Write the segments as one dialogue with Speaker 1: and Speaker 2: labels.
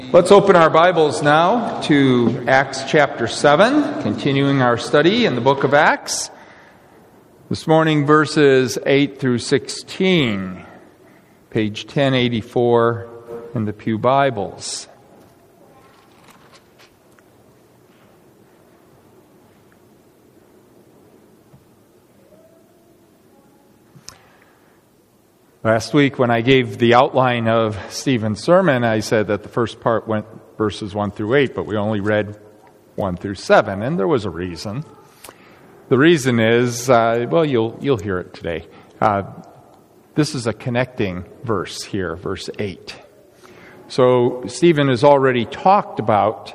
Speaker 1: Let's open our Bibles now to Acts chapter 7, continuing our study in the book of Acts. This morning, verses 8 through 16, page 1084 in the Pew Bibles. Last week, when I gave the outline of Stephen's sermon, I said that the first part went verses 1 through 8, but we only read 1 through 7, and there was a reason. The reason is, you'll hear it today. This is a connecting verse here, verse 8. So Stephen has already talked about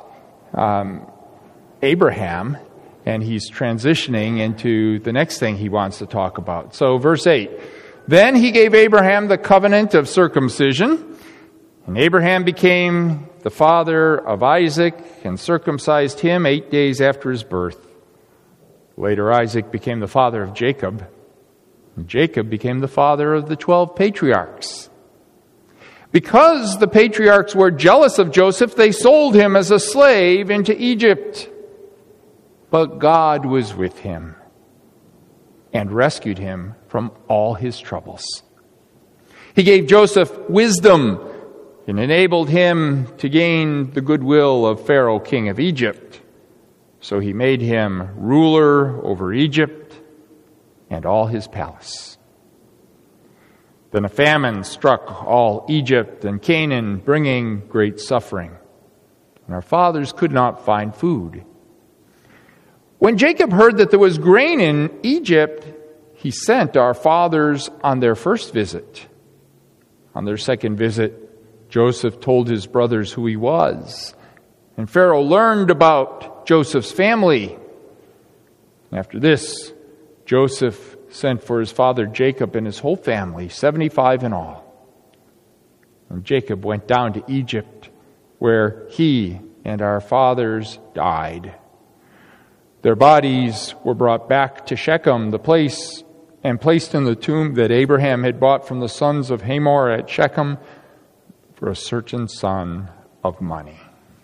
Speaker 1: Abraham, and he's transitioning into the next thing he wants to talk about. So verse 8. Then he gave Abraham the covenant of circumcision, and Abraham became the father of Isaac and circumcised him 8 days after his birth. Later, Isaac became the father of Jacob, and Jacob became the father of the 12 patriarchs. Because the patriarchs were jealous of Joseph, they sold him as a slave into Egypt. But God was with him and rescued him from all his troubles. He gave Joseph wisdom and enabled him to gain the goodwill of Pharaoh, king of Egypt. So he made him ruler over Egypt and all his palace. Then a famine struck all Egypt and Canaan, bringing great suffering. And our fathers could not find food. When Jacob heard that there was grain in Egypt, he sent our fathers on their first visit. On their second visit, Joseph told his brothers who he was. And Pharaoh learned about Joseph's family. After this, Joseph sent for his father Jacob and his whole family, 75 in all. And Jacob went down to Egypt, where he and our fathers died. Their bodies were brought back to Shechem, the place, and placed in the tomb that Abraham had bought from the sons of Hamor at Shechem for a certain sum of money.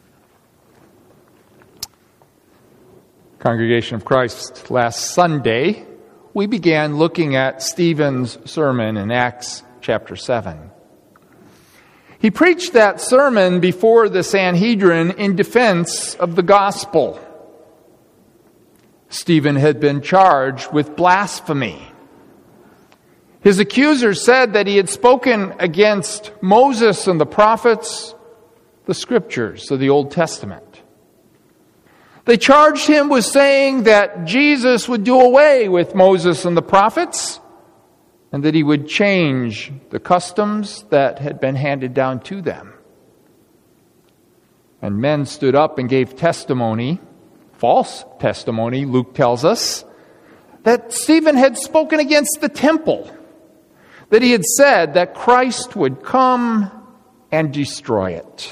Speaker 1: Congregation of Christ, last Sunday, we began looking at Stephen's sermon in Acts chapter 7. He preached that sermon before the Sanhedrin in defense of the gospel. Stephen had been charged with blasphemy. His accusers said that he had spoken against Moses and the prophets, the scriptures of the Old Testament. They charged him with saying that Jesus would do away with Moses and the prophets, and that he would change the customs that had been handed down to them. And men stood up and gave testimony, false testimony, Luke tells us, that Stephen had spoken against the temple, that he had said that Christ would come and destroy it.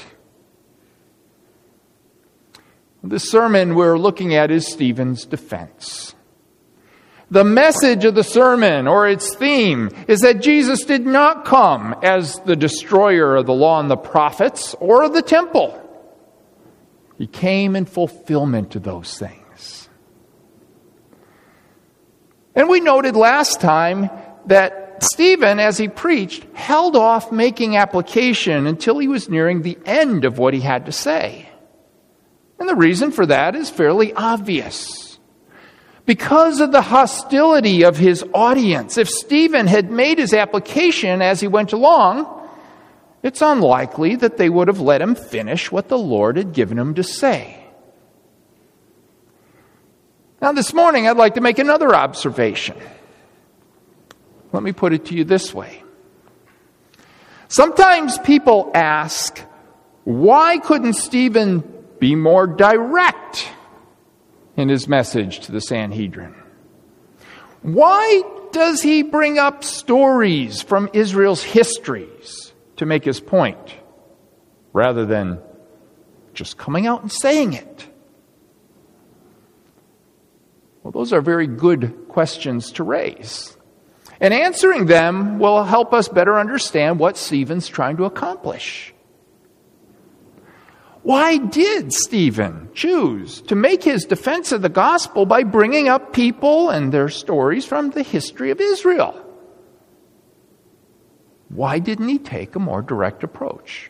Speaker 1: The sermon we're looking at is Stephen's defense. The message of the sermon, or its theme, is that Jesus did not come as the destroyer of the law and the prophets or of the temple. He came in fulfillment of those things. And we noted last time that Stephen, as he preached, held off making application until he was nearing the end of what he had to say. And the reason for that is fairly obvious. Because of the hostility of his audience, if Stephen had made his application as he went along, it's unlikely that they would have let him finish what the Lord had given him to say. Now, this morning, I'd like to make another observation. Let me put it to you this way. Sometimes people ask, why couldn't Stephen be more direct in his message to the Sanhedrin? Why does he bring up stories from Israel's histories to make his point, rather than just coming out and saying it? Well, those are very good questions to raise. And answering them will help us better understand what Stephen's trying to accomplish. Why did Stephen choose to make his defense of the gospel by bringing up people and their stories from the history of Israel? Why didn't he take a more direct approach?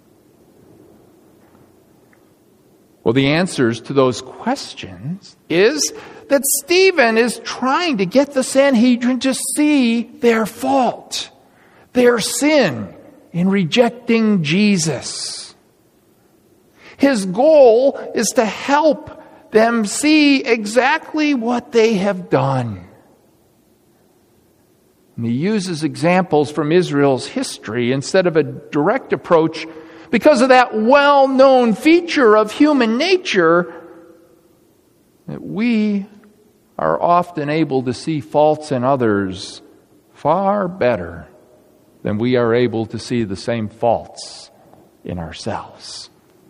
Speaker 1: Well, the answers to those questions is that Stephen is trying to get the Sanhedrin to see their fault, their sin in rejecting Jesus. His goal is to help them see exactly what they have done. And he uses examples from Israel's history instead of a direct approach because of that well-known feature of human nature that we are often able to see faults in others far better than we are able to see the same faults in ourselves.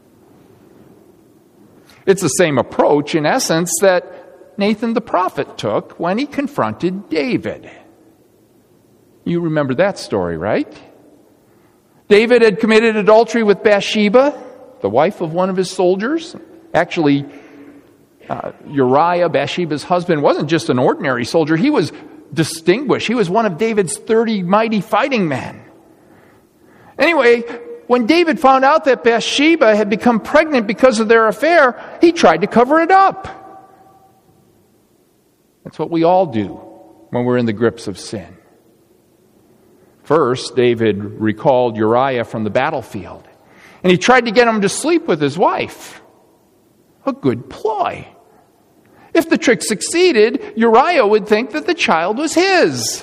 Speaker 1: It's the same approach, in essence, that Nathan the prophet took when he confronted David. You remember that story, right? David had committed adultery with Bathsheba, the wife of one of his soldiers. Actually, Uriah, Bathsheba's husband, wasn't just an ordinary soldier. He was distinguished. He was one of David's 30 mighty fighting men. Anyway, when David found out that Bathsheba had become pregnant because of their affair, he tried to cover it up. That's what we all do when we're in the grips of sin. First, David recalled Uriah from the battlefield, and he tried to get him to sleep with his wife. A good ploy. If the trick succeeded, Uriah would think that the child was his.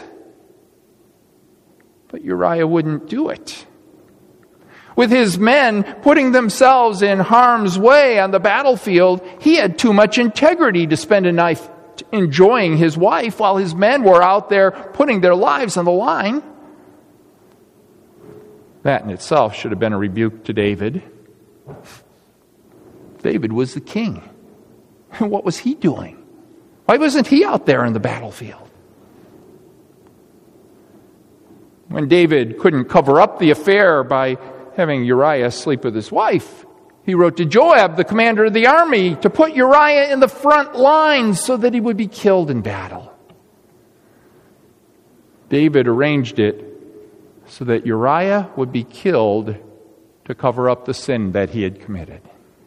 Speaker 1: But Uriah wouldn't do it. With his men putting themselves in harm's way on the battlefield, he had too much integrity to spend a night enjoying his wife while his men were out there putting their lives on the line. That in itself should have been a rebuke to David. David was the king. What was he doing? Why wasn't he out there in the battlefield? When David couldn't cover up the affair by having Uriah sleep with his wife, he wrote to Joab, the commander of the army, to put Uriah in the front lines so that he would be killed in battle. David arranged it so that Uriah would be killed to cover up the sin that he had committed.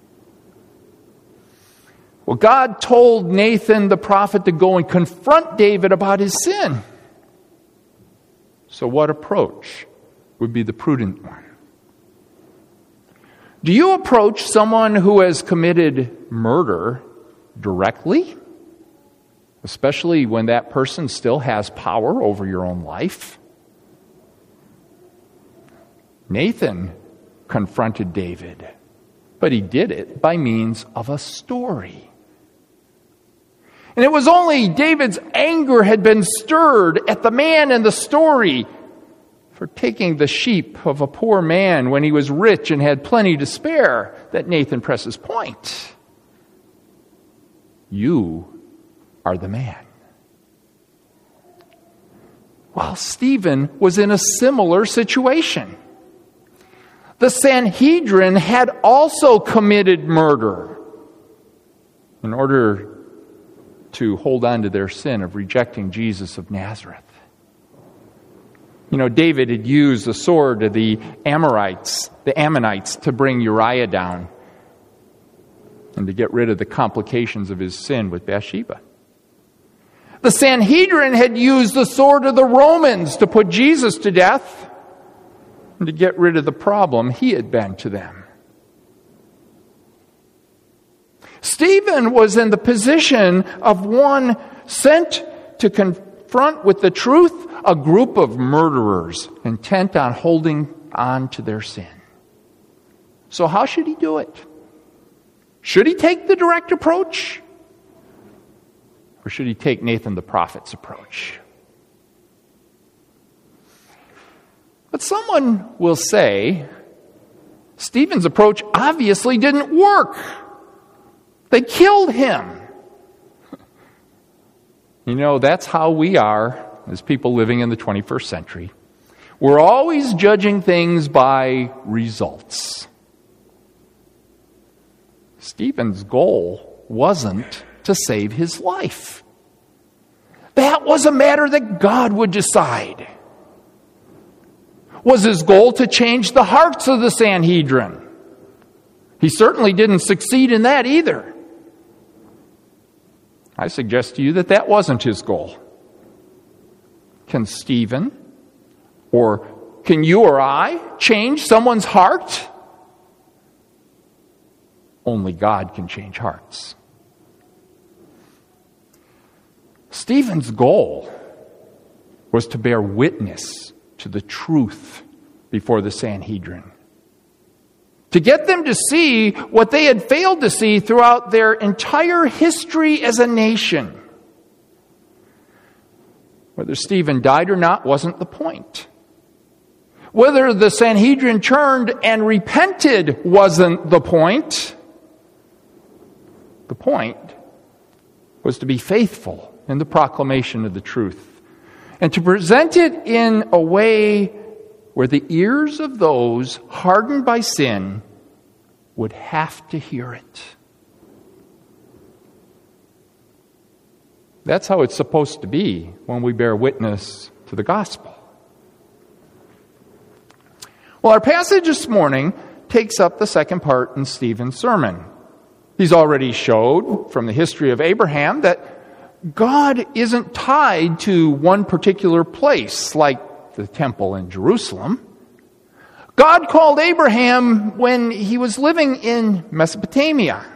Speaker 1: Well, God told Nathan the prophet to go and confront David about his sin. So what approach would be the prudent one? Do you approach someone who has committed murder directly, especially when that person still has power over your own life? Nathan confronted David, but he did it by means of a story. And it was only David's anger had been stirred at the man in the story for taking the sheep of a poor man when he was rich and had plenty to spare that Nathan presses point. You are the man. Well, Stephen was in a similar situation. The Sanhedrin had also committed murder in order to hold on to their sin of rejecting Jesus of Nazareth. You know, David had used the sword of the Ammonites to bring Uriah down and to get rid of the complications of his sin with Bathsheba. The Sanhedrin had used the sword of the Romans to put Jesus to death and to get rid of the problem he had been to them. Stephen was in the position of one sent to confront with the truth a group of murderers intent on holding on to their sin. So how should he do it? Should he take the direct approach? Or should he take Nathan the prophet's approach? But someone will say, Stephen's approach obviously didn't work. They killed him. You know, that's how we are as people living in the 21st century. We're always judging things by results. Stephen's goal wasn't to save his life. That was a matter that God would decide. Was his goal to change the hearts of the Sanhedrin? He certainly didn't succeed in that either. I suggest to you that that wasn't his goal. Can Stephen, or can you or I, change someone's heart? Only God can change hearts. Stephen's goal was to bear witness to the truth before the Sanhedrin. To get them to see what they had failed to see throughout their entire history as a nation. Whether Stephen died or not wasn't the point. Whether the Sanhedrin turned and repented wasn't the point. The point was to be faithful in the proclamation of the truth, and to present it in a way where the ears of those hardened by sin would have to hear it. That's how it's supposed to be when we bear witness to the gospel. Well, our passage this morning takes up the second part in Stephen's sermon. He's already showed from the history of Abraham that God isn't tied to one particular place, like the temple in Jerusalem. God called Abraham when he was living in Mesopotamia.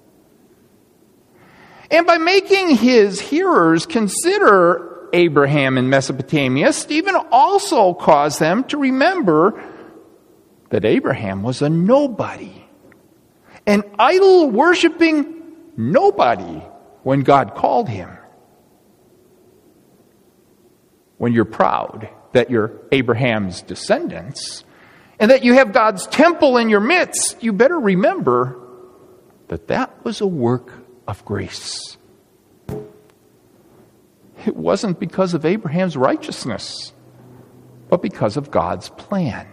Speaker 1: And by making his hearers consider Abraham in Mesopotamia, Stephen also caused them to remember that Abraham was a nobody, an idol-worshiping nobody when God called him. When you're proud that you're Abraham's descendants and that you have God's temple in your midst, you better remember that that was a work of grace. It wasn't because of Abraham's righteousness, but because of God's plan.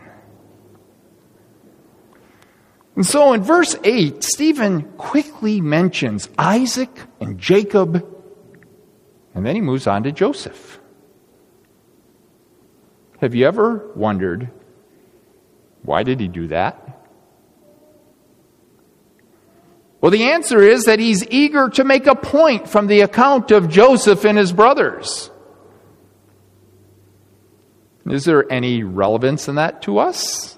Speaker 1: And so in verse 8, Stephen quickly mentions Isaac and Jacob, and then he moves on to Joseph. Have you ever wondered, why did he do that? Well, the answer is that he's eager to make a point from the account of Joseph and his brothers. Is there any relevance in that to us?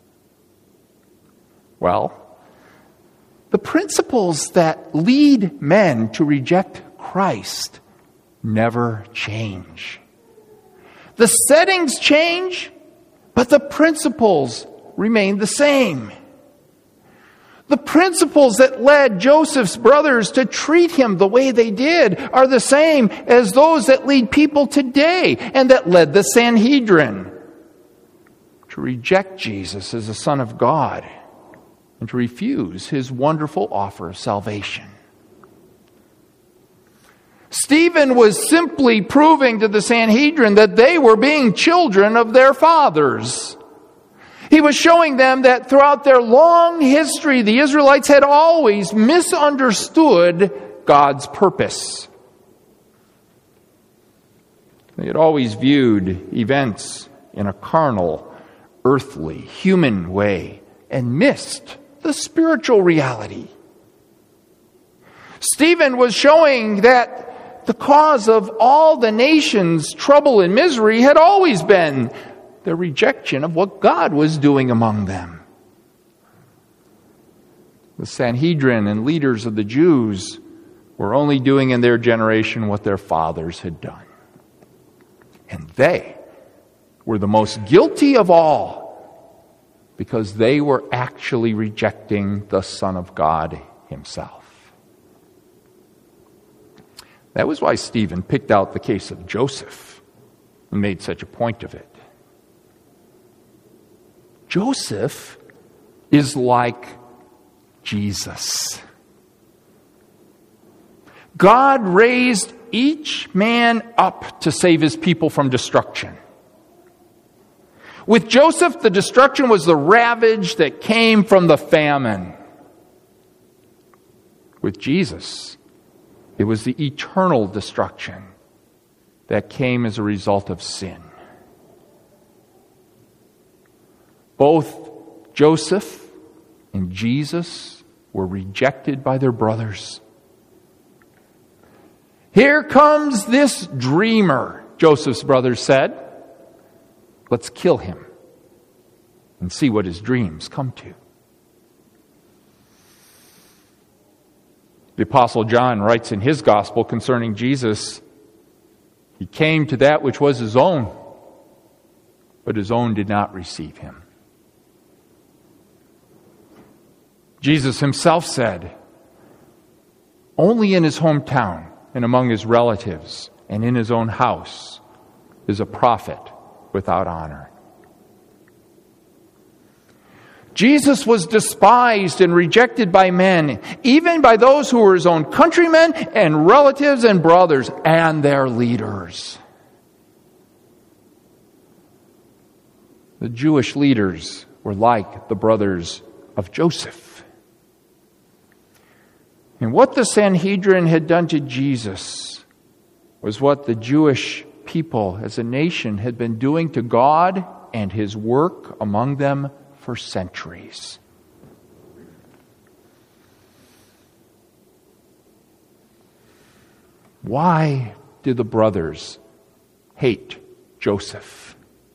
Speaker 1: Well, the principles that lead men to reject Christ never change. The settings change, but the principles remain the same. The principles that led Joseph's brothers to treat him the way they did are the same as those that lead people today and that led the Sanhedrin to reject Jesus as the Son of God and to refuse his wonderful offer of salvation. Stephen was simply proving to the Sanhedrin that they were being children of their fathers. He was showing them that throughout their long history, the Israelites had always misunderstood God's purpose. They had always viewed events in a carnal, earthly, human way and missed the spiritual reality. Stephen was showing that the cause of all the nation's trouble and misery had always been their rejection of what God was doing among them. The Sanhedrin and leaders of the Jews were only doing in their generation what their fathers had done. And they were the most guilty of all because they were actually rejecting the Son of God himself. That was why Stephen picked out the case of Joseph and made such a point of it. Joseph is like Jesus. God raised each man up to save his people from destruction. With Joseph, the destruction was the ravage that came from the famine. with Jesus. It was the eternal destruction that came as a result of sin. Both Joseph and Jesus were rejected by their brothers. Here comes this dreamer, Joseph's brothers said. Let's kill him and see what his dreams come to. The Apostle John writes in his gospel concerning Jesus, he came to that which was his own, but his own did not receive him. Jesus himself said, only in his hometown and among his relatives and in his own house is a prophet without honor. Jesus was despised and rejected by men, even by those who were his own countrymen and relatives and brothers and their leaders. The Jewish leaders were like the brothers of Joseph. And what the Sanhedrin had done to Jesus was what the Jewish people as a nation had been doing to God and his work among them for centuries. Why did the brothers hate Joseph?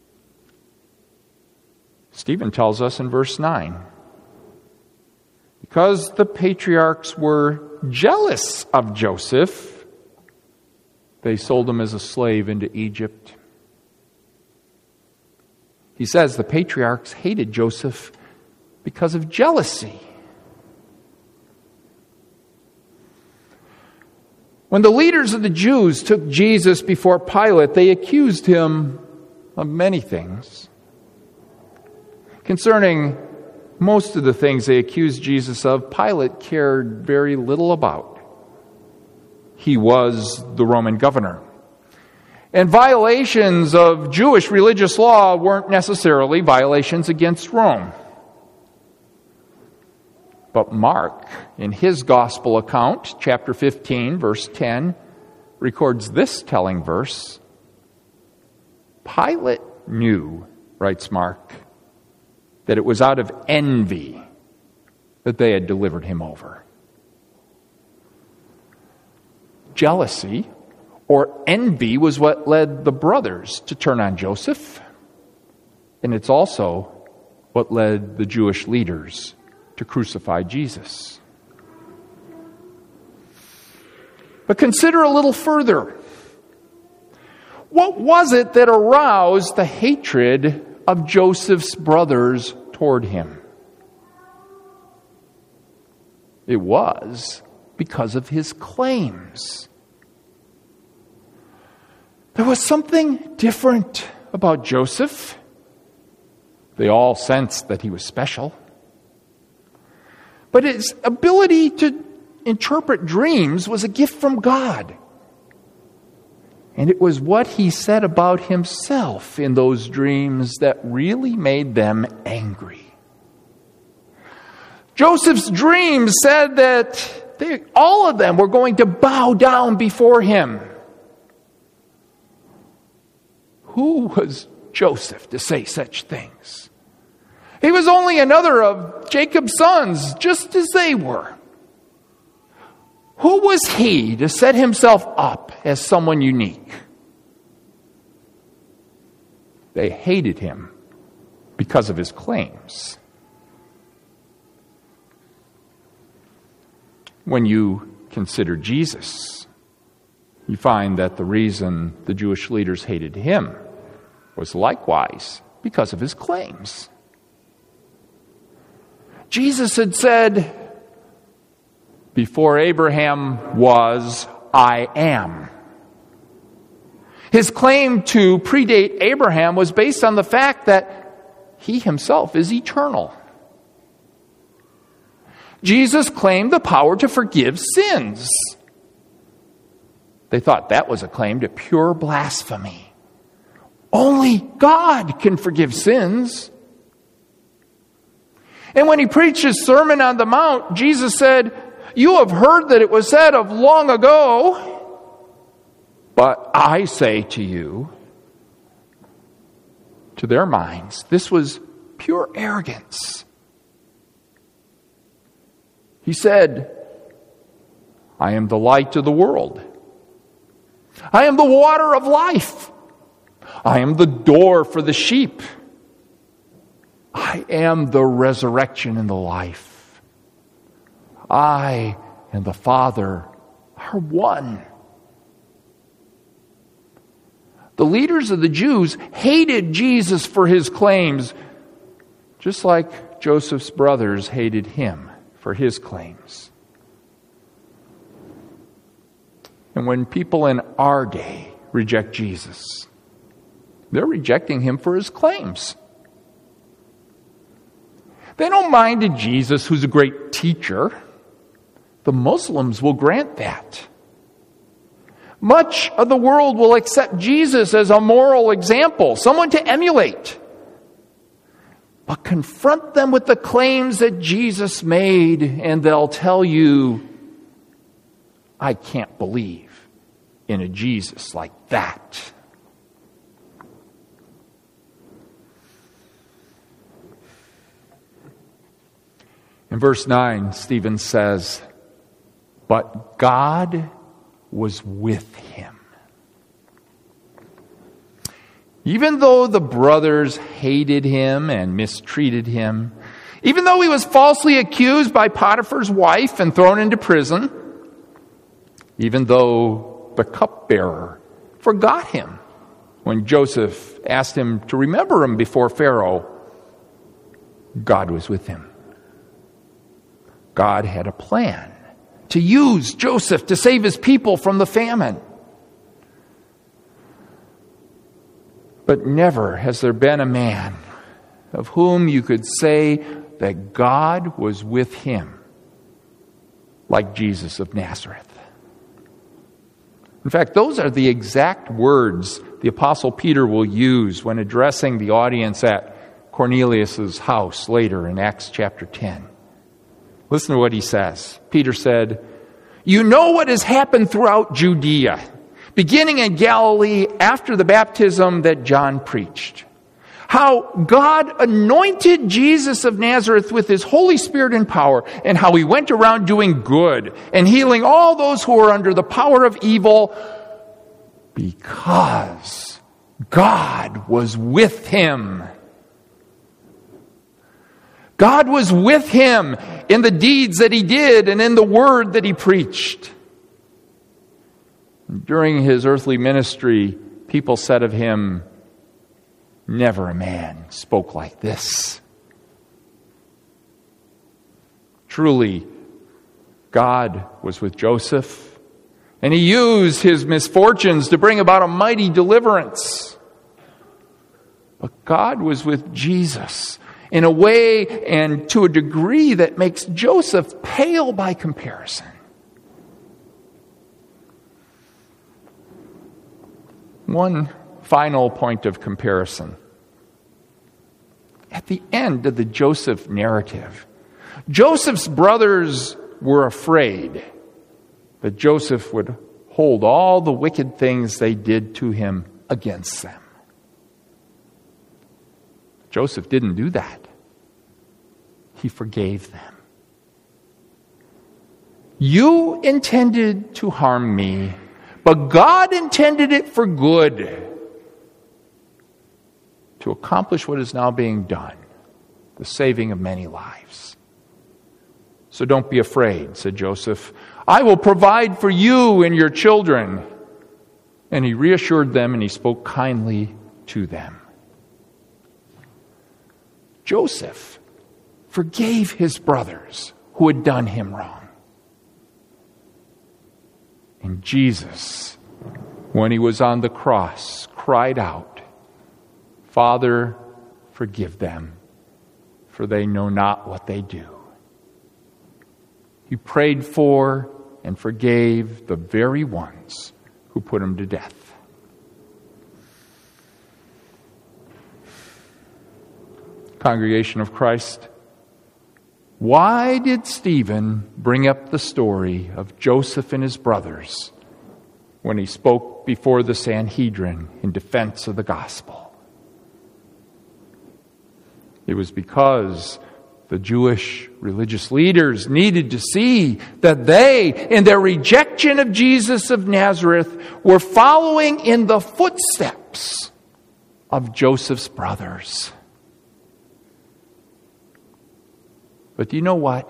Speaker 1: Stephen tells us in verse 9. Because the patriarchs were jealous of Joseph, they sold him as a slave into Egypt. He says the patriarchs hated Joseph because of jealousy. When the leaders of the Jews took Jesus before Pilate, they accused him of many things. Concerning most of the things they accused Jesus of, Pilate cared very little about. He was the Roman governor. And violations of Jewish religious law weren't necessarily violations against Rome. But Mark, in his gospel account, chapter 15, verse 10, records this telling verse. Pilate knew, writes Mark, that it was out of envy that they had delivered him over. Jealousy or envy was what led the brothers to turn on Joseph, and it's also what led the Jewish leaders to crucify Jesus. But consider a little further. What was it that aroused the hatred of Joseph's brothers toward him? It was because of his claims. There was something different about Joseph. They all sensed that he was special. But his ability to interpret dreams was a gift from God. And it was what he said about himself in those dreams that really made them angry. Joseph's dreams said that all of them were going to bow down before him. Who was Joseph to say such things? He was only another of Jacob's sons, just as they were. Who was he to set himself up as someone unique? They hated him because of his claims. When you consider Jesus, you find that the reason the Jewish leaders hated him was likewise because of his claims. Jesus had said, before Abraham was, I am. His claim to predate Abraham was based on the fact that he himself is eternal. Jesus claimed the power to forgive sins. They thought that was a claim to pure blasphemy. Only God can forgive sins. And when he preached his Sermon on the Mount, Jesus said, "You have heard that it was said of long ago, but I say to you," to their minds, this was pure arrogance. He said, "I am the light of the world. I am the water of life. I am the door for the sheep. I am the resurrection and the life. I and the Father are one." The leaders of the Jews hated Jesus for his claims, just like Joseph's brothers hated him for his claims. And when people in our day reject Jesus, they're rejecting him for his claims. They don't mind a Jesus who's a great teacher. The Muslims will grant that. Much of the world will accept Jesus as a moral example, someone to emulate. But confront them with the claims that Jesus made, and they'll tell you, "I can't believe in a Jesus like that." In verse 9, Stephen says, "But God was with him." Even though the brothers hated him and mistreated him, even though he was falsely accused by Potiphar's wife and thrown into prison, even though the cupbearer forgot him when Joseph asked him to remember him before Pharaoh, God was with him. God had a plan to use Joseph to save his people from the famine. But never has there been a man of whom you could say that God was with him like Jesus of Nazareth. In fact, those are the exact words the Apostle Peter will use when addressing the audience at Cornelius' house later in Acts chapter 10. Listen to what he says. Peter said, "You know what has happened throughout Judea, beginning in Galilee after the baptism that John preached. How God anointed Jesus of Nazareth with his Holy Spirit and power, and how he went around doing good and healing all those who were under the power of evil, because God was with him." God was with him in the deeds that he did and in the word that he preached. During his earthly ministry, people said of him, "Never a man spoke like this." Truly, God was with Joseph, and he used his misfortunes to bring about a mighty deliverance. But God was with Jesus in a way and to a degree that makes Joseph pale by comparison. One final point of comparison. At the end of the Joseph narrative, Joseph's brothers were afraid that Joseph would hold all the wicked things they did to him against them. Joseph didn't do that. He forgave them. "You intended to harm me, but God intended it for good, to accomplish what is now being done, the saving of many lives. So don't be afraid," said Joseph. "I will provide for you and your children." And he reassured them and he spoke kindly to them. Joseph forgave his brothers who had done him wrong. And Jesus, when he was on the cross, cried out, "Father, forgive them, for they know not what they do." He prayed for and forgave the very ones who put him to death. Congregation of Christ, Why did Stephen bring up the story of Joseph and his brothers when he spoke before the Sanhedrin in defense of the gospel? It was because the Jewish religious leaders needed to see that they, in their rejection of Jesus of Nazareth, were following in the footsteps of Joseph's brothers. But do you know what?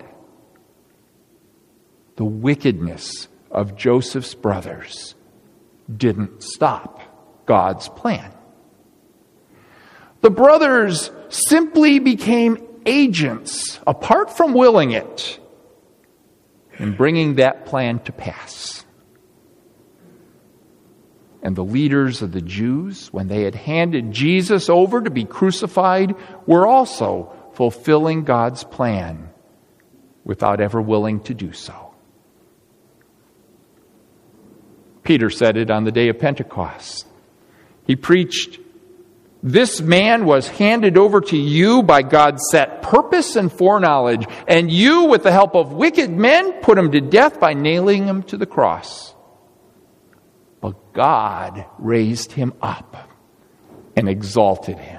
Speaker 1: The wickedness of Joseph's brothers didn't stop God's plan. The brothers simply became agents, apart from willing it, in bringing that plan to pass. And the leaders of the Jews, when they had handed Jesus over to be crucified, were also fulfilling God's plan without ever willing to do so. Peter said it on the day of Pentecost. He preached, "This man was handed over to you by God's set purpose and foreknowledge, and you, with the help of wicked men, put him to death by nailing him to the cross. But God raised him up and exalted him."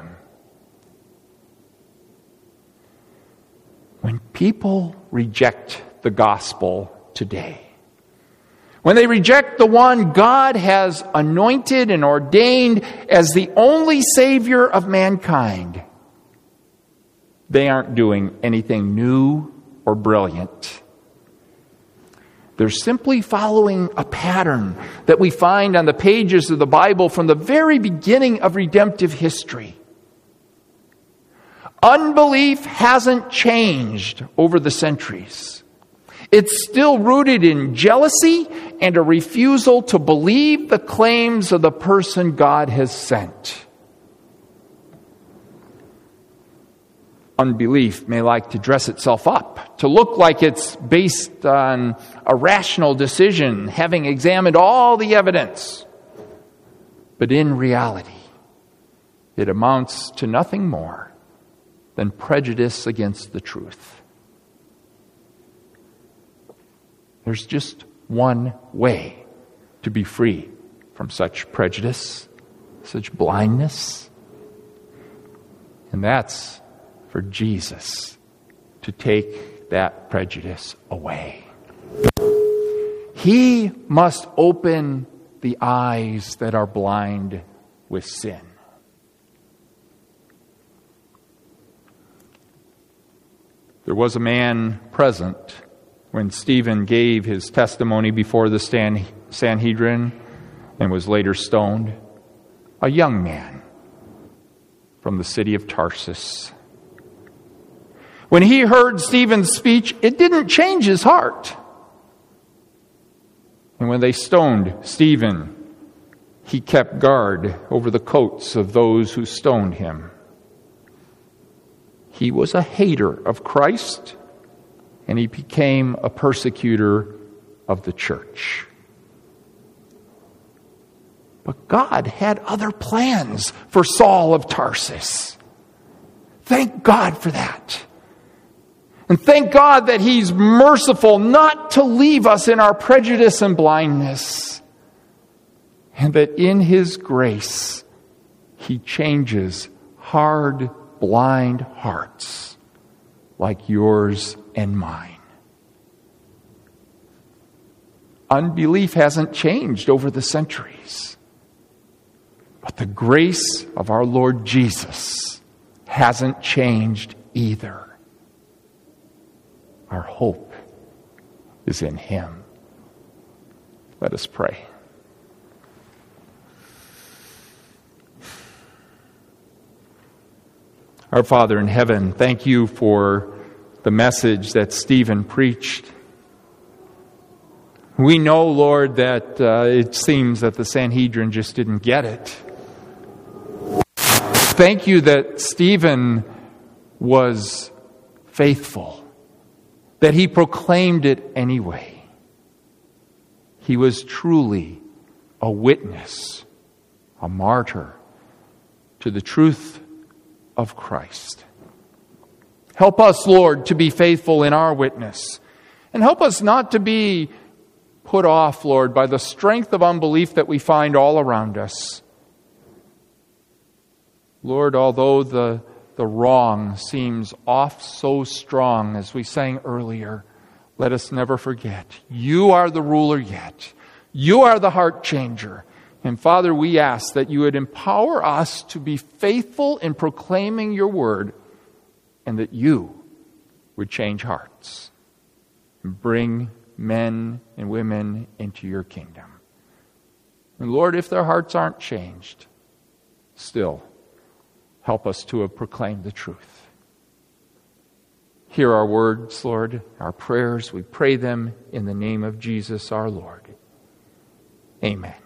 Speaker 1: When people reject the gospel today, when they reject the one God has anointed and ordained as the only Savior of mankind, they aren't doing anything new or brilliant. They're simply following a pattern that we find on the pages of the Bible from the very beginning of redemptive history. Unbelief hasn't changed over the centuries. It's still rooted in jealousy and a refusal to believe the claims of the person God has sent. Unbelief may like to dress itself up, to look like it's based on a rational decision, having examined all the evidence. But in reality, it amounts to nothing more than prejudice against the truth. There's just one way to be free from such prejudice, such blindness, and that's for Jesus to take that prejudice away. He must open the eyes that are blind with sin. There was a man present when Stephen gave his testimony before the Sanhedrin and was later stoned, a young man from the city of Tarsus. When he heard Stephen's speech, it didn't change his heart. And when they stoned Stephen, he kept guard over the coats of those who stoned him. He was a hater of Christ, and he became a persecutor of the church. But God had other plans for Saul of Tarsus. Thank God for that. And thank God that He's merciful not to leave us in our prejudice and blindness. And that in His grace, He changes hard, blind hearts like yours and mine. Unbelief hasn't changed over the centuries. But the grace of our Lord Jesus hasn't changed either. Our hope is in Him. Let us pray. Our Father in heaven, thank you for the message that Stephen preached. We know, Lord, that it seems that the Sanhedrin just didn't get it. Thank you that Stephen was faithful, that he proclaimed it anyway. He was truly a witness, a martyr to the truth of Christ. Help us, Lord, to be faithful in our witness. And help us not to be put off, Lord, by the strength of unbelief that we find all around us. Lord, although the wrong seems off so strong, as we sang earlier, let us never forget, you are the ruler yet. You are the heart changer. And Father, we ask that you would empower us to be faithful in proclaiming your word, and that you would change hearts and bring men and women into your kingdom. And Lord, if their hearts aren't changed, still help us to have proclaimed the truth. Hear our words, Lord, our prayers. We pray them in the name of Jesus our Lord. Amen.